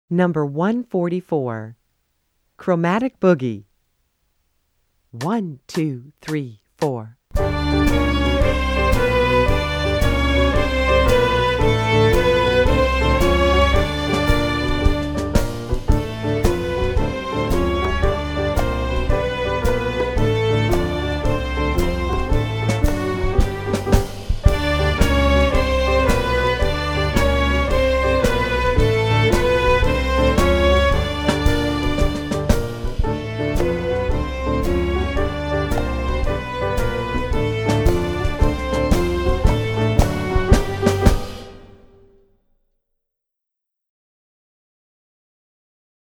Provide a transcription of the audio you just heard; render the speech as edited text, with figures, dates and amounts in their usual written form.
Number 144. Chromatic Boogie. 1, 2, 3, 4.